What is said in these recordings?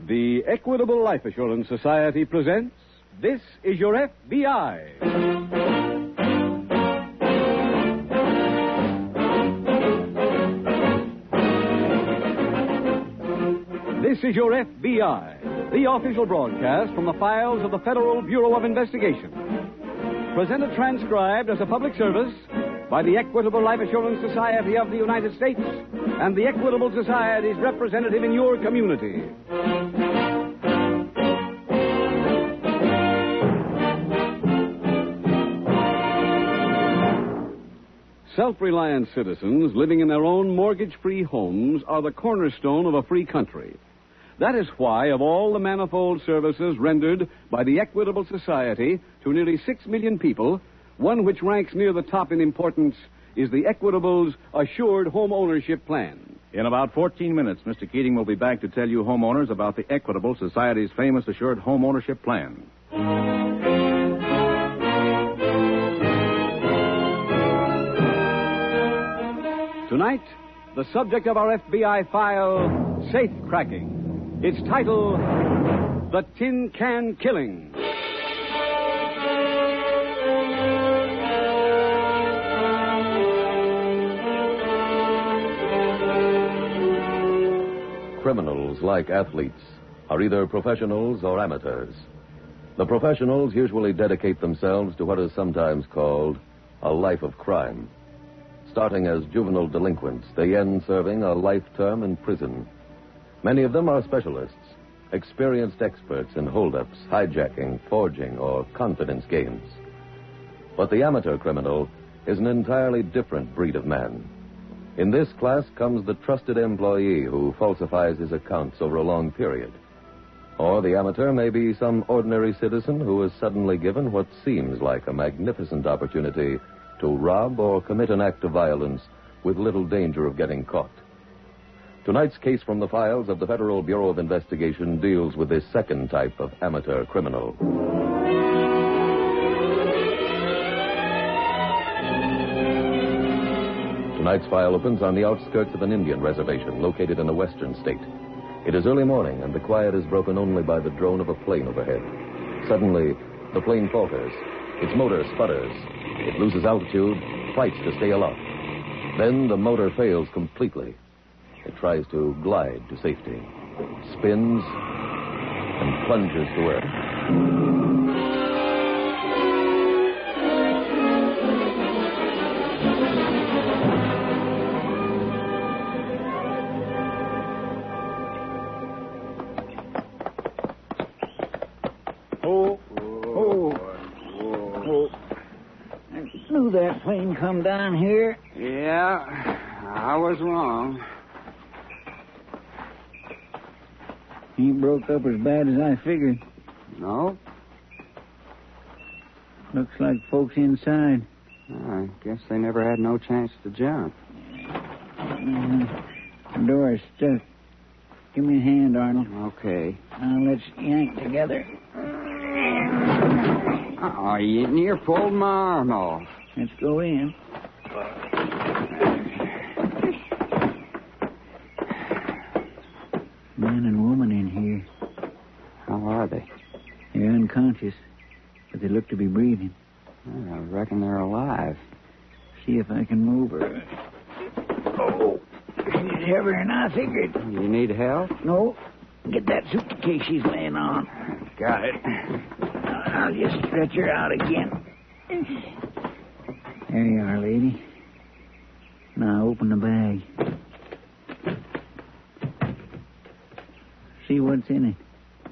The Equitable Life Assurance Society presents This Is Your FBI. This is Your FBI, the official broadcast from the files of the Federal Bureau of Investigation. Presented transcribed as a public service by the Equitable Life Assurance Society of the United States and the Equitable Society's representative in your community. Self-reliant citizens living in their own mortgage-free homes are the cornerstone of a free country. That is why, of all the manifold services rendered by the Equitable Society to nearly 6 million people, one which ranks near the top in importance is the Equitable's Assured Home Ownership Plan. In about 14 minutes, Mr. Keating will be back to tell you homeowners about the Equitable Society's famous Assured Home Ownership Plan. Tonight, the subject of our FBI file, Safe Cracking. Its title, The Tin Can Killing. Criminals, like athletes, are either professionals or amateurs. The professionals usually dedicate themselves to what is sometimes called a life of crime. Starting as juvenile delinquents, they end serving a life term in prison. Many of them are specialists, experienced experts in holdups, hijacking, forging, or confidence games. But the amateur criminal is an entirely different breed of man. In this class comes the trusted employee who falsifies his accounts over a long period. Or the amateur may be some ordinary citizen who is suddenly given what seems like a magnificent opportunity to rob or commit an act of violence with little danger of getting caught. Tonight's case from the files of the Federal Bureau of Investigation deals with this second type of amateur criminal. Tonight's file opens on the outskirts of an Indian reservation located in a western state. It is early morning, and the quiet is broken only by the drone of a plane overhead. Suddenly, the plane falters. Its motor sputters. It loses altitude, fights to stay aloft. Then the motor fails completely. It tries to glide to safety, spins, and plunges to earth. I knew that plane come down here. Yeah, I was wrong. Ain't broke up as bad as I figured. No? Looks like folks inside. I guess they never had no chance to jump. The door is stuck. Give me a hand, Arnold. Okay. Now let's yank together. Oh, you near pulled my arm off. Let's go in. Man and woman in here. How are they? They're unconscious, but they look to be breathing. Well, I reckon they're alive. See if I can move her. Oh, she's heavier than I figured. You need help? No, get that suitcase she's laying on. Got it. I'll just stretch her out again. There you are, lady. Now open the bag. See what's in it.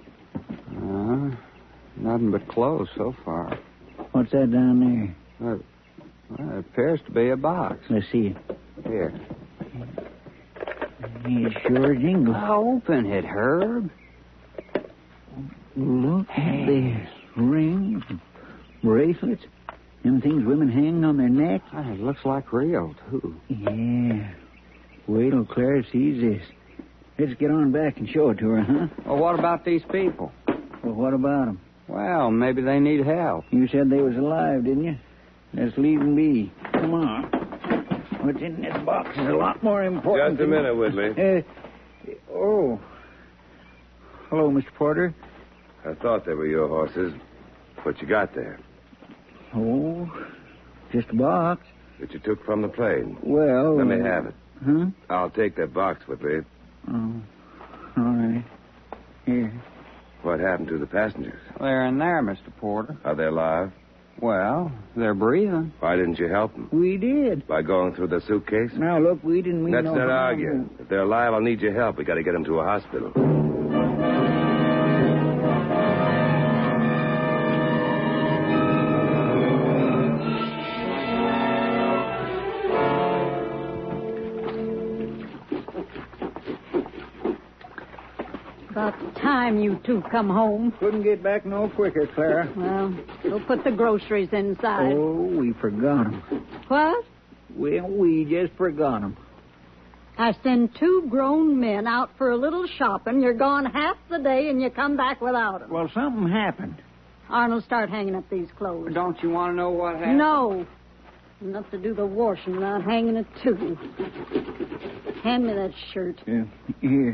Nothing but clothes so far. What's that down there? Well, it appears to be a box. Let's see it. Here. It sure jingles. Open it, Herb. Look at this. Rings, bracelets, them things women hang on their neck. It looks like real, too. Yeah. Wait till Claire sees this. Let's get on back and show it to her, huh? Well, what about these people? Well, what about them? Well, maybe they need help. You said they was alive, didn't you? Let's leave them be. Come on. What's in this box is a lot more important. Just a minute, Whitley. Oh. Hello, Mr. Porter. I thought they were your horses. What you got there? Oh, just a box. That you took from the plane. Well... Let me have it. Huh? I'll take that box with me. Oh, all right. Here. What happened to the passengers? They're in there, Mr. Porter. Are they alive? Well, they're breathing. Why didn't you help them? We did. By going through the suitcase? Now, look, we didn't mean Let's no not harm. argue. If they're alive, I'll need your help. We got to get them to a hospital. About time you two come home. Couldn't get back no quicker, Clara. Well, we'll put the groceries inside. Oh, we forgot 'em. What? Well, we just forgot 'em. I send 2 grown men out for a little shopping. You're gone half the day, and you come back without them. Well, something happened. Arnold, start hanging up these clothes. Don't you want to know what happened? No. Enough to do the washing without hanging it, too. Hand me that shirt. Here.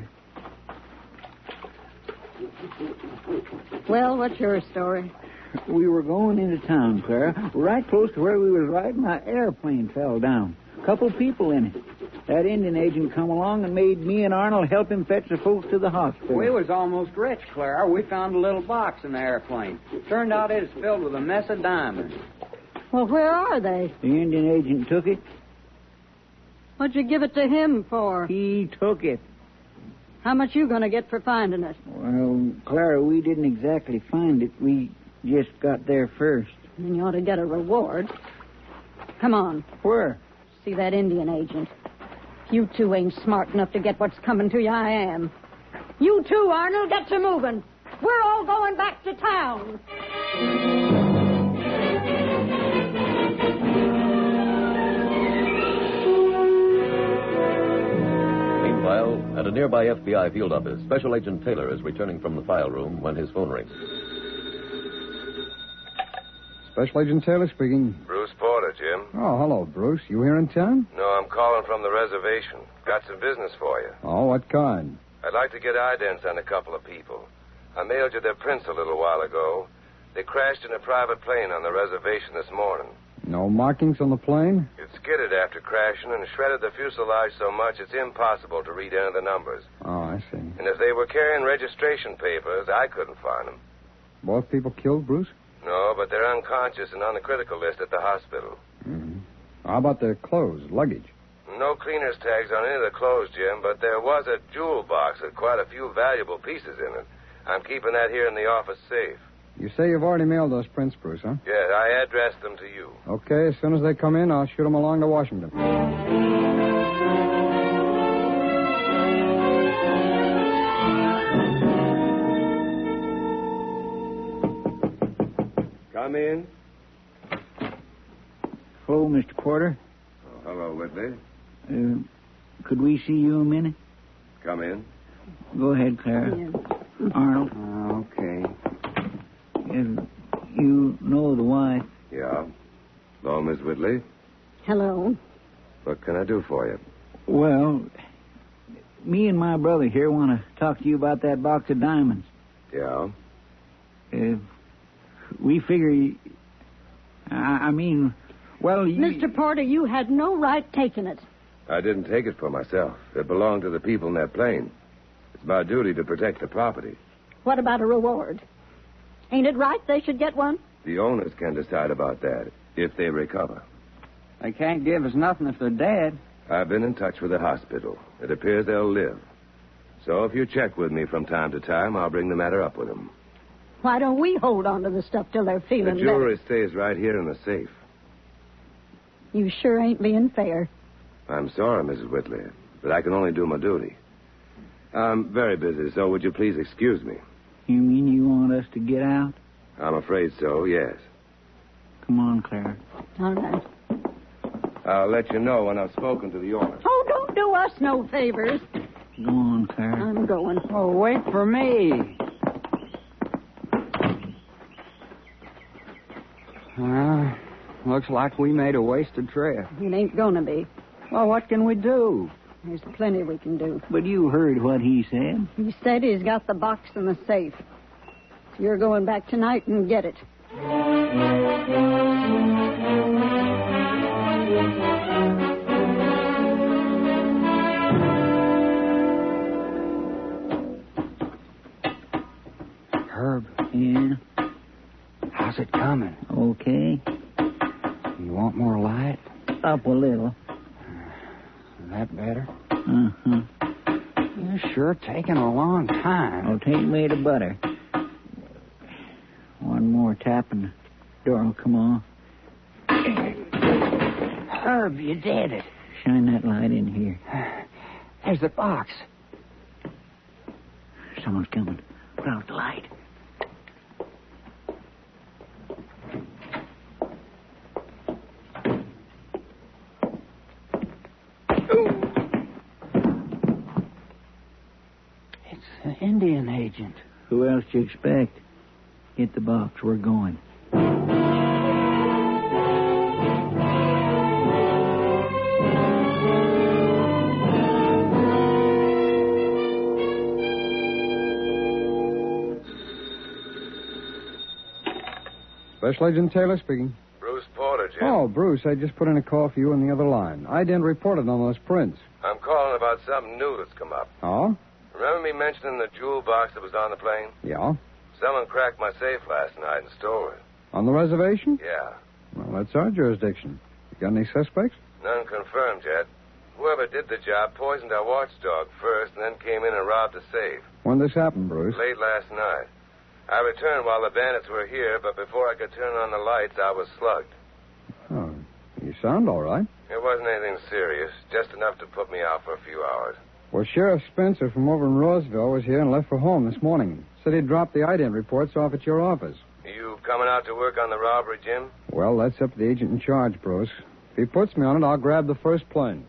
Well, what's your story? We were going into town, Clara. Right close to where we was riding, my airplane fell down. Couple people in it. That Indian agent come along and made me and Arnold help him fetch the folks to the hospital. We was almost rich, Clara. We found a little box in the airplane. Turned out it was filled with a mess of diamonds. Well, where are they? The Indian agent took it. What'd you give it to him for? He took it. How much you going to get for finding it? Well, Clara, we didn't exactly find it. We just got there first. Then you ought to get a reward. Come on. Where? See that Indian agent. If you two ain't smart enough to get what's coming to you, I am. You too, Arnold, get to moving. We're all going back to town. Meanwhile, at a nearby FBI field office, Special Agent Taylor is returning from the file room when his phone rings. Special Agent Taylor speaking. Bruce Porter, Jim. Oh, hello, Bruce. You here in town? No, I'm calling from the reservation. Got some business for you. Oh, what kind? I'd like to get idents on a couple of people. I mailed you their prints a little while ago. They crashed in a private plane on the reservation this morning. No markings on the plane? It skidded after crashing and shredded the fuselage so much it's impossible to read any of the numbers. Oh, I see. And if they were carrying registration papers, I couldn't find them. Both people killed, Bruce? No, but they're unconscious and on the critical list at the hospital. Mm-hmm. How about their clothes, luggage? No cleaner's tags on any of the clothes, Jim, but there was a jewel box with quite a few valuable pieces in it. I'm keeping that here in the office safe. You say you've already mailed those prints, Bruce, huh? Yes, I addressed them to you. Okay, as soon as they come in, I'll shoot them along to Washington. Come in. Hello, Mr. Porter. Oh, hello, Whitley. Could we see you a minute? Come in. Go ahead, Clara. Yeah. Arnold, Okay. you know the wife. Yeah. Hello, Miss Whitley. Hello. What can I do for you? Well, me and my brother here want to talk to you about that box of diamonds. Yeah? We figure... I mean, well, you... Mr. Porter, you had no right taking it. I didn't take it for myself. It belonged to the people in that plane. It's my duty to protect the property. What about a reward? Ain't it right they should get one? The owners can decide about that if they recover. They can't give us nothing if they're dead. I've been in touch with the hospital. It appears they'll live. So if you check with me from time to time, I'll bring the matter up with them. Why don't we hold on to the stuff till they're The feeling jewelry stays right here in the safe. better? You sure ain't being fair. I'm sorry, Mrs. Whitley, but I can only do my duty. I'm very busy, so would you please excuse me? You mean you want us to get out? I'm afraid so, yes. Come on, Clara. All right. I'll let you know when I've spoken to the owner. Oh, don't do us no favors. Go on, Clara. I'm going. Oh, wait for me. Looks like we made a wasted trip. It ain't gonna be. Well, what can we do? There's plenty we can do. But you heard what he said. He said he's got the box in the safe. You're going back tonight and get it. Herb, Yeah? how's it coming? Okay. You want more light? Up a little. That better? Uh-huh. You're sure taking a long time. Oh, tain't made of butter. One more tap and the door will come off. Herb, you did it. Shine that light in here. There's the box. Someone's coming. Put out the light. It's an Indian agent. Who else do you expect? Get the box. We're going. Special Agent Taylor speaking. Bruce Porter, Jim. Oh, Bruce, I just put in a call for you on the other line. I didn't report it on those prints. I'm calling about something new that's come up. Oh? Remember me mentioning the jewel box that was on the plane? Yeah? Someone cracked my safe last night and stole it. On the reservation? Yeah. Well, that's our jurisdiction. You got any suspects? None confirmed yet. Whoever did the job poisoned our watchdog first and then came in and robbed the safe. When this happened, Bruce? Late last night. I returned while the bandits were here, but before I could turn on the lights, I was slugged. Oh, you sound all right. It wasn't anything serious, just enough to put me out for a few hours. Well, Sheriff Spencer from over in Roseville was here and left for home this morning. Said he'd dropped the ident reports off at your office. You coming out to work on the robbery, Jim? Well, that's up to the agent in charge, Bruce. If he puts me on it, I'll grab the first plane.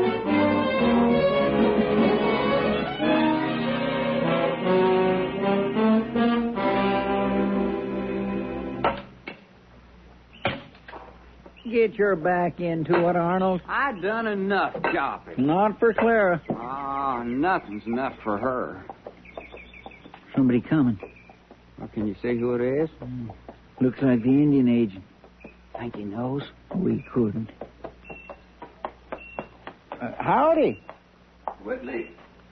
Get your back into it, Arnold. I done enough shopping. Not for Clara. Ah, nothing's enough for her. Somebody coming. Well, can you see who it is? Looks like the Indian agent. Think he knows? We couldn't. Howdy. Whitley.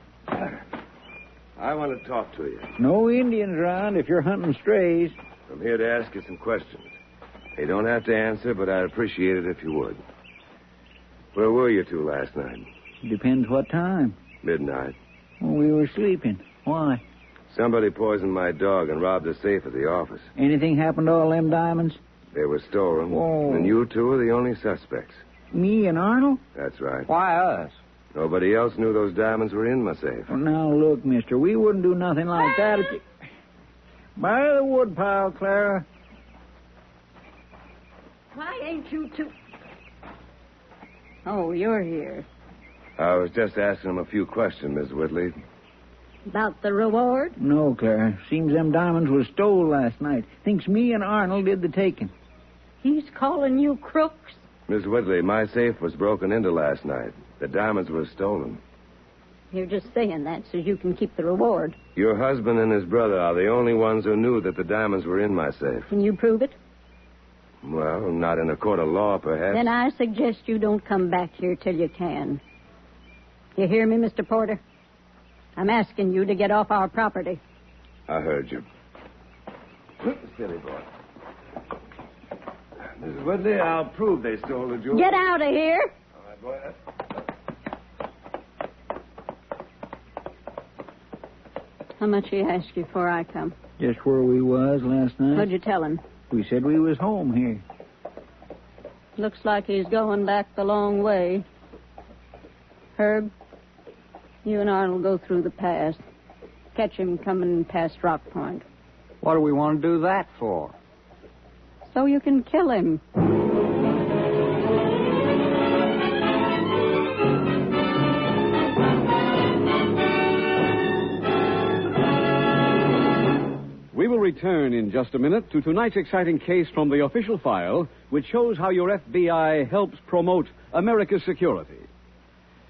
I want to talk to you. No Indians around if you're hunting strays. I'm here to ask you some questions. You don't have to answer, but I'd appreciate it if you would. Where were you two last night? Depends what time. Midnight. Well, we were sleeping. Why? Somebody poisoned my dog and robbed the safe at the office. Anything happened to all them diamonds? They were stolen. Whoa. And you two are the only suspects. Me and Arnold? That's right. Why us? Nobody else knew those diamonds were in my safe. Well, now, look, mister, we wouldn't do nothing like that if you... By the woodpile, Clara. Why ain't you two... Oh, you're here. I was just asking him a few questions, Miss Whitley. About the reward? No, Clara. Seems them diamonds was stole last night. Thinks me and Arnold did the taking. He's calling you crooks? Miss Whitley, my safe was broken into last night. The diamonds were stolen. You're just saying that so you can keep the reward. Your husband and his brother are the only ones who knew that the diamonds were in my safe. Can you prove it? Well, not in a court of law, perhaps. Then I suggest you don't come back here till you can. You hear me, Mr. Porter? I'm asking you to get off our property. I heard you. Silly boy. Miss Whitley, I'll prove they stole the jewels. Get out of here! All right, boy. How much he asked you before I come? Just where we was last night. What'd you tell him? We said we was home here. Looks like he's going back the long way. Herb, you and Arnold go through the pass. Catch him coming past Rock Point. What do we want to do that for? So you can kill him. We will return in just a minute to tonight's exciting case from the official file, which shows how your FBI helps promote America's security.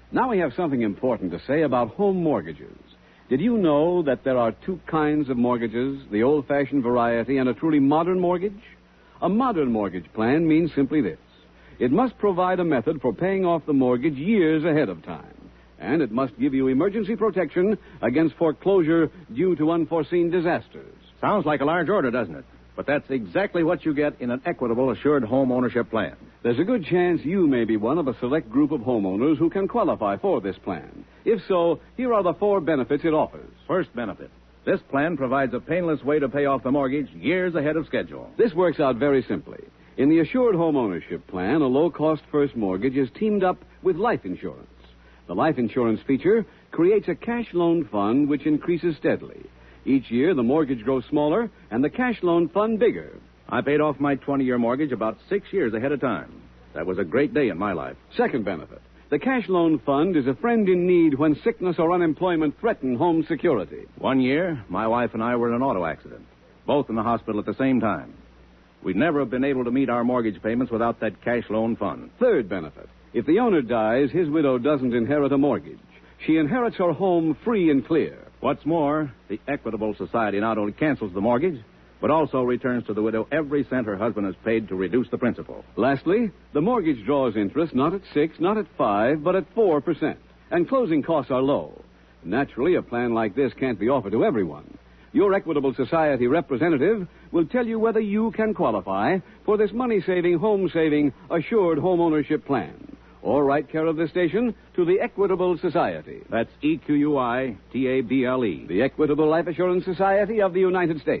Now we have something important to say about home mortgages. Did you know that there are two kinds of mortgages, the old-fashioned variety and a truly modern mortgage? A modern mortgage plan means simply this. It must provide a method for paying off the mortgage years ahead of time. And it must give you emergency protection against foreclosure due to unforeseen disasters. Sounds like a large order, doesn't it? But that's exactly what you get in an Equitable Assured Home Ownership Plan. There's a good chance you may be one of a select group of homeowners who can qualify for this plan. If so, here are the 4 benefits it offers. First benefit. This plan provides a painless way to pay off the mortgage years ahead of schedule. This works out very simply. In the Assured Home Ownership Plan, a low-cost first mortgage is teamed up with life insurance. The life insurance feature creates a cash loan fund which increases steadily. Each year, the mortgage grows smaller and the cash loan fund bigger. I paid off my 20-year mortgage about 6 years ahead of time. That was a great day in my life. Second benefit. The cash loan fund is a friend in need when sickness or unemployment threaten home security. 1 year, my wife and I were in an auto accident, both in the hospital at the same time. We'd never have been able to meet our mortgage payments without that cash loan fund. Third benefit. If the owner dies, his widow doesn't inherit a mortgage. She inherits her home free and clear. What's more, the Equitable Society not only cancels the mortgage, but also returns to the widow every cent her husband has paid to reduce the principal. Lastly, the mortgage draws interest not at 6, not at 5, but at 4%. And closing costs are low. Naturally, a plan like this can't be offered to everyone. Your Equitable Society representative will tell you whether you can qualify for this money-saving, home-saving, assured home ownership plan. Or write care of this station to the Equitable Society. That's EQUITABLE. The Equitable Life Assurance Society of the United States.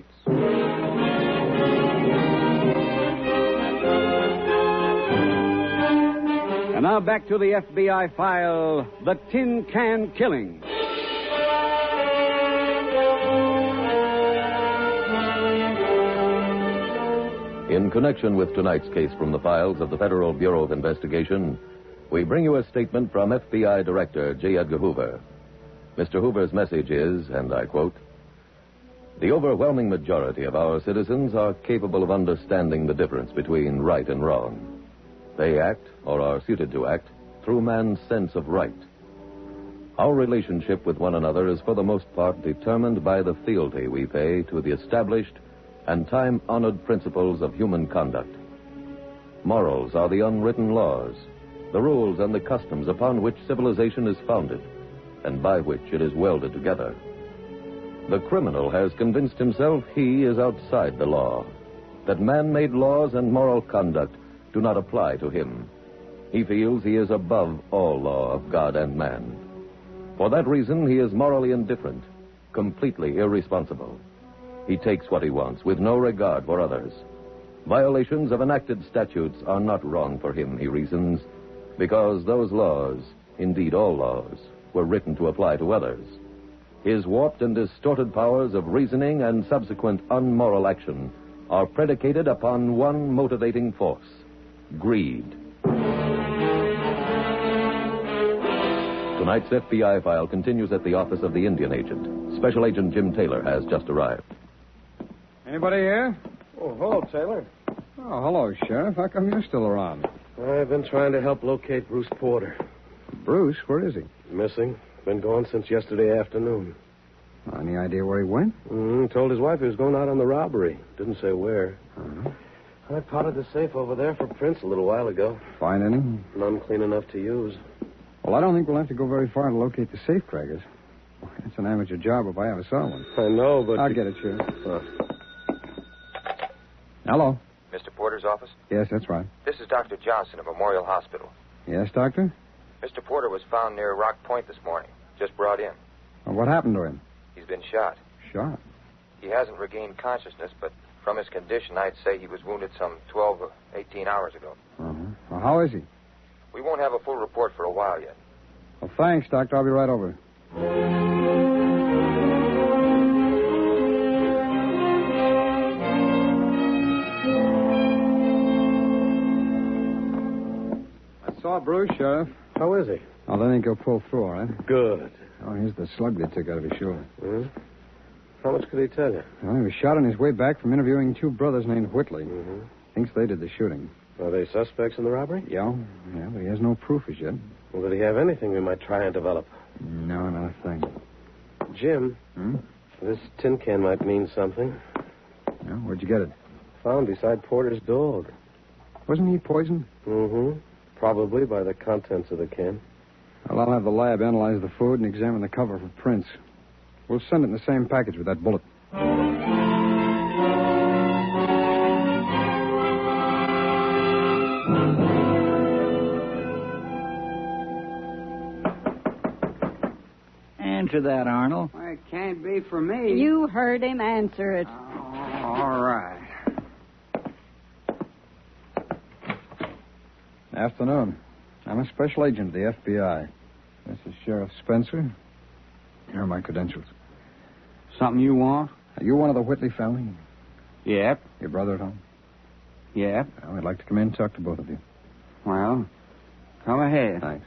And now back to the FBI file, The Tin Can Killing. In connection with tonight's case from the files of the Federal Bureau of Investigation, we bring you a statement from FBI Director J. Edgar Hoover. Mr. Hoover's message is, and I quote, "The overwhelming majority of our citizens are capable of understanding the difference between right and wrong. They act, or are suited to act, through man's sense of right. Our relationship with one another is for the most part determined by the fealty we pay to the established and time-honored principles of human conduct. Morals are the unwritten laws, the rules and the customs upon which civilization is founded, and by which it is welded together. The criminal has convinced himself he is outside the law, that man-made laws and moral conduct do not apply to him. He feels he is above all law of God and man. For that reason, he is morally indifferent, completely irresponsible. He takes what he wants with no regard for others. Violations of enacted statutes are not wrong for him, he reasons, because those laws, indeed all laws, were written to apply to others. His warped and distorted powers of reasoning and subsequent unmoral action are predicated upon one motivating force: greed." Tonight's FBI file continues at the office of the Indian agent. Special Agent Jim Taylor has just arrived. Anybody here? Oh, hello, Taylor. Oh, hello, Sheriff. How come you're still around? I've been trying to help locate Bruce Porter. Bruce, where is he? Missing. Been gone since yesterday afternoon. Any idea where he went? Told his wife he was going out on the robbery. Didn't say where. Uh-huh. I potted the safe over there for prints a little while ago. Find any? None clean enough to use. Well, I don't think we'll have to go very far to locate the safe crackers. It's an amateur job if I ever saw one. I know, but... I'll get it, Sheriff. Hello? Mr. Porter's office? Yes, that's right. This is Dr. Johnson of Memorial Hospital. Yes, Doctor? Mr. Porter was found near Rock Point this morning. Just brought in. Well, what happened to him? He's been shot. Shot? He hasn't regained consciousness, but from his condition, I'd say he was wounded some 12 or 18 hours ago. Uh-huh. Well, how is he? We won't have a full report for a while yet. Well, thanks, Doctor. I'll be right over. I saw Bruce, Sheriff. How is he? Oh, they think he'll pull through, all right? Good. Oh, here's the slug they took out of his shoulder. How much could he tell you? Well, he was shot on his way back from interviewing 2 brothers named Whitley. Thinks they did the shooting. Are they suspects in the robbery? Yeah, but he has no proof as yet. Well, did he have anything we might try and develop? No, not a thing. Jim, this tin can might mean something. Yeah, where'd you get it? Found beside Porter's dog. Wasn't he poisoned? Mm-hmm. Probably by the contents of the can. Well, I'll have the lab analyze the food and examine the cover for prints. We'll send it in the same package with that bullet. Answer that, Arnold. Well, it can't be for me. You heard him answer it. All right. Afternoon. I'm a special agent of the FBI. This is Sheriff Spencer. Here are my credentials. Something you want? Are you one of the Whitley family? Yep. Your brother at home? Yep. Well, I'd like to come in and talk to both of you. Well, come ahead. Thanks.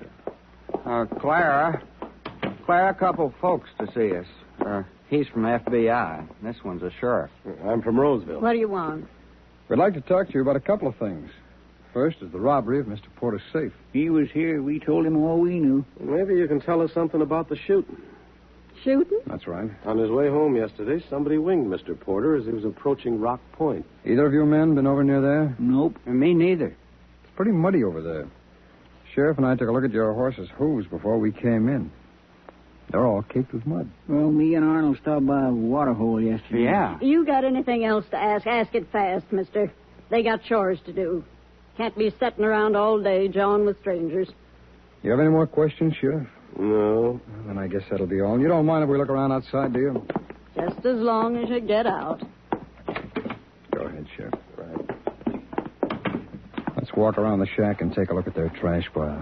Clara, a couple folks to see us. He's from FBI. This one's a sheriff. I'm from Roseville. What do you want? We'd like to talk to you about a couple of things. First is the robbery of Mr. Porter's safe. He was here. We told him all we knew. Maybe you can tell us something about the shooting. Shooting? That's right. On his way home yesterday, somebody winged Mr. Porter as he was approaching Rock Point. Either of you men been over near there? Nope. Me neither. It's pretty muddy over there. Sheriff and I took a look at your horse's hooves before we came in. They're all caked with mud. Well, me and Arnold stopped by a water hole yesterday. Yeah. You got anything else to ask? Ask it fast, mister. They got chores to do. Can't be sitting around all day jawing with strangers. You have any more questions, Sheriff? No. Well, then I guess that'll be all. You don't mind if we look around outside, do you? Just as long as you get out. Go ahead, Sheriff. Right. Let's walk around the shack and take a look at their trash pile.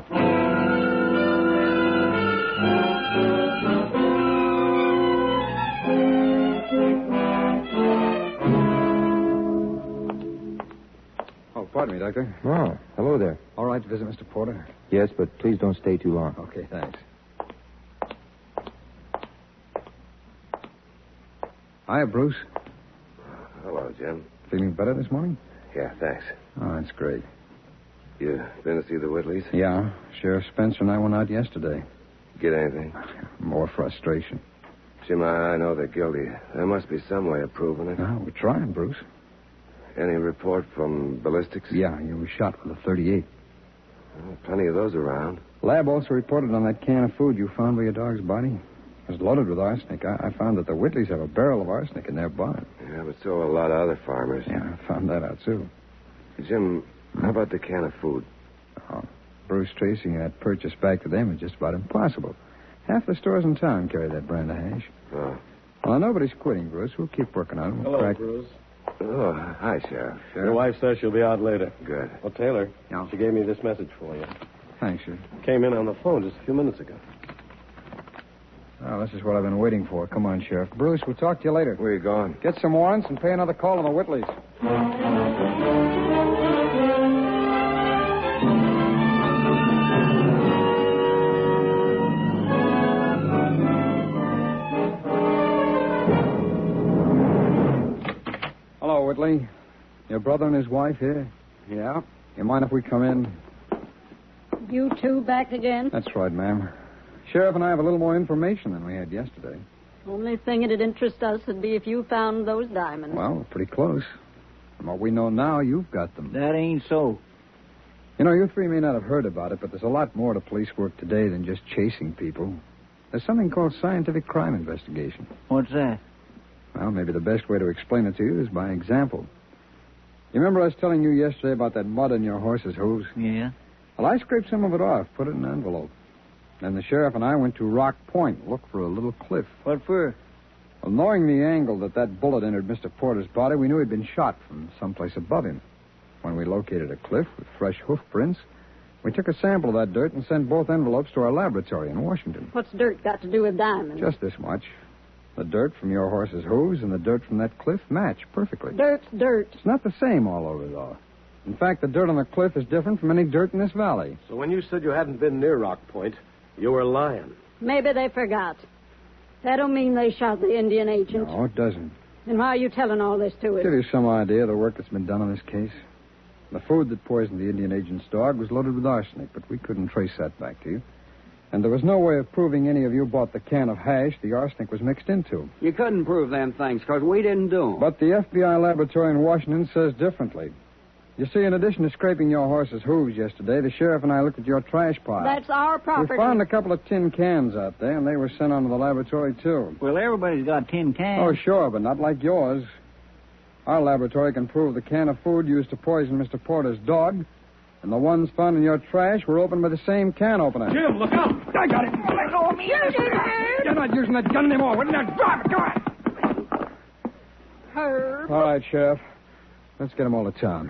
Oh, pardon me, Doctor. Oh, hello there. All right to visit Mr. Porter? Yes, but please don't stay too long. Okay, thanks. Hiya, Bruce. Hello, Jim. Feeling better this morning? Yeah, thanks. Oh, that's great. You been to see the Whitleys? Yeah, Sheriff Spencer and I went out yesterday. Get anything? More frustration. Jim, I know they're guilty. There must be some way of proving it. No, we're trying, Bruce. Any report from ballistics? Yeah, you were shot with a .38. Well, plenty of those around. Lab also reported on that can of food you found by your dog's body. It was loaded with arsenic. I found that the Whitleys have a barrel of arsenic in their barn. Yeah, but so a lot of other farmers. Yeah, I found that out, too. Jim, how about the can of food? Oh, Bruce, tracing that purchase back to them is just about impossible. Half the stores in town carry that brand of hash. Oh. Well, nobody's quitting, Bruce. We'll keep working on it. Hello, Bruce. Oh, hi, Sheriff. Your wife says she'll be out later. Good. Well, Taylor, Yeah. she gave me this message for you. Thanks, sir. Came in on the phone just a few minutes ago. Oh, this is what I've been waiting for. Come on, Sheriff. Bruce, we'll talk to you later. Where you going? Get some warrants and pay another call on the Whitleys. Hello, Whitley. Your brother and his wife here? Yeah. You mind if we come in? You two back again? That's right, ma'am. Sheriff and I have a little more information than we had yesterday. Only thing it'd interest us would be if you found those diamonds. Well, we're pretty close. From what we know now, you've got them. That ain't so. You know, you three may not have heard about it, but there's a lot more to police work today than just chasing people. There's something called scientific crime investigation. What's that? Well, maybe the best way to explain it to you is by example. You remember I was telling you yesterday about that mud in your horse's hooves? Yeah? Well, I scraped some of it off, put it in an envelope. Then the sheriff and I went to Rock Point, looked for a little cliff. What for? Well, knowing the angle that bullet entered Mr. Porter's body, we knew he'd been shot from someplace above him. When we located a cliff with fresh hoof prints, we took a sample of that dirt and sent both envelopes to our laboratory in Washington. What's dirt got to do with diamonds? Just this much. The dirt from your horse's hooves and the dirt from that cliff match perfectly. Dirt's dirt. It's not the same all over, though. In fact, the dirt on the cliff is different from any dirt in this valley. So when you said you hadn't been near Rock Point, you were lying. Maybe they forgot. That don't mean they shot the Indian agent. No, it doesn't. Then why are you telling all this to us? Give you some idea of the work that's been done on this case. The food that poisoned the Indian agent's dog was loaded with arsenic, but we couldn't trace that back to you. And there was no way of proving any of you bought the can of hash the arsenic was mixed into. You couldn't prove them things because we didn't do them. But the FBI laboratory in Washington says differently. You see, in addition to scraping your horse's hooves yesterday, the sheriff and I looked at your trash pile. That's our property. We found a couple of tin cans out there, and they were sent on to the laboratory, too. Well, everybody's got tin cans. Oh, sure, but not like yours. Our laboratory can prove the can of food used to poison Mr. Porter's dog and the ones found in your trash were opened by the same can opener. Jim, look out! I got it! Let go of me! You're not using that gun anymore. Wouldn't that drop it? Come on! Herb. All right, Sheriff. Let's get them all to town.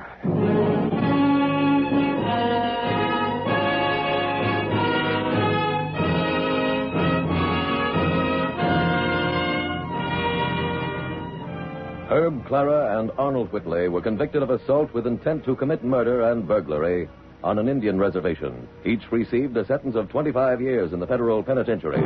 Herb, Clara, and Arnold Whitley were convicted of assault with intent to commit murder and burglary on an Indian reservation. Each received a sentence of 25 years in the federal penitentiary.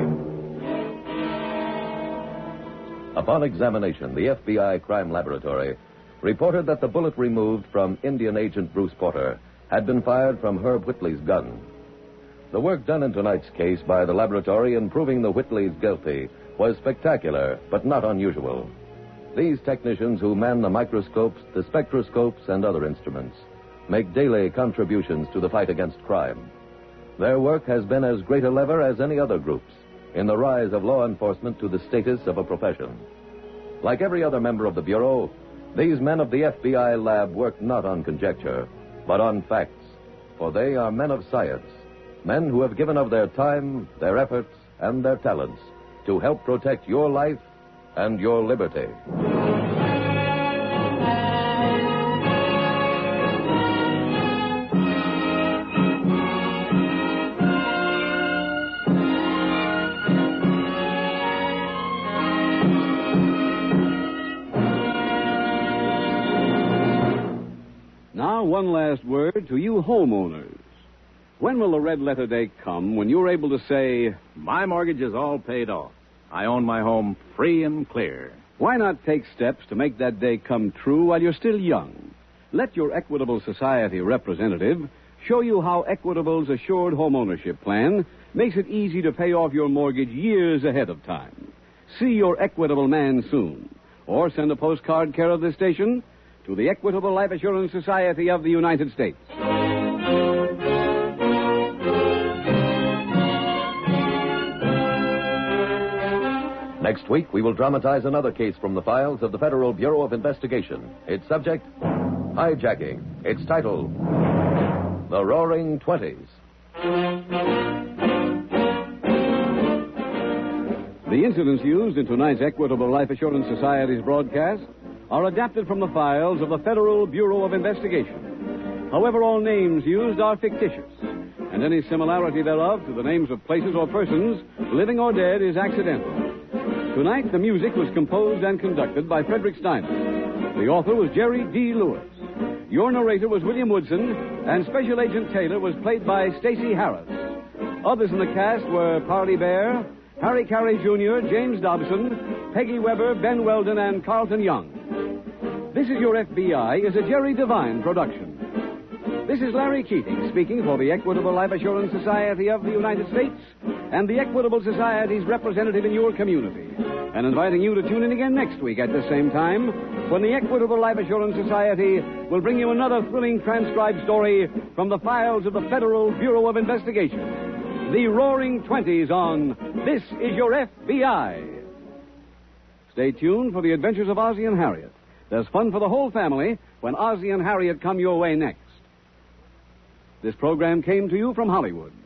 Upon examination, the FBI Crime Laboratory reported that the bullet removed from Indian agent Bruce Porter had been fired from Herb Whitley's gun. The work done in tonight's case by the laboratory in proving the Whitleys guilty was spectacular, but not unusual. These technicians who man the microscopes, the spectroscopes, and other instruments make daily contributions to the fight against crime. Their work has been as great a lever as any other group's in the rise of law enforcement to the status of a profession. Like every other member of the Bureau, these men of the FBI lab work not on conjecture, but on facts, for they are men of science, men who have given of their time, their efforts, and their talents to help protect your life and your liberty. Now, one last word to you homeowners. When will the red letter day come when you're able to say, my mortgage is all paid off. I own my home free and clear. Why not take steps to make that day come true while you're still young? Let your Equitable Society representative show you how Equitable's Assured Homeownership Plan makes it easy to pay off your mortgage years ahead of time. See your Equitable man soon. Or send a postcard care of this station to the Equitable Life Assurance Society of the United States. Next week, we will dramatize another case from the files of the Federal Bureau of Investigation. Its subject, hijacking. Its title, The Roaring Twenties. The incidents used in tonight's Equitable Life Assurance Society's broadcast are adapted from the files of the Federal Bureau of Investigation. However, all names used are fictitious, and any similarity thereof to the names of places or persons, living or dead, is accidental. Tonight, the music was composed and conducted by Frederick Steiner. The author was Jerry D. Lewis. Your narrator was William Woodson, and Special Agent Taylor was played by Stacey Harris. Others in the cast were Parley Bear, Harry Carey Jr., James Dobson, Peggy Weber, Ben Weldon, and Carlton Young. This Is Your FBI is a Jerry Devine production. This is Larry Keating speaking for the Equitable Life Assurance Society of the United States and the Equitable Society's representative in your community, and inviting you to tune in again next week at the same time when the Equitable Life Assurance Society will bring you another thrilling transcribed story from the files of the Federal Bureau of Investigation. The Roaring Twenties on This Is Your FBI. Stay tuned for the adventures of Ozzie and Harriet. There's fun for the whole family when Ozzie and Harriet come your way next. This program came to you from Hollywood.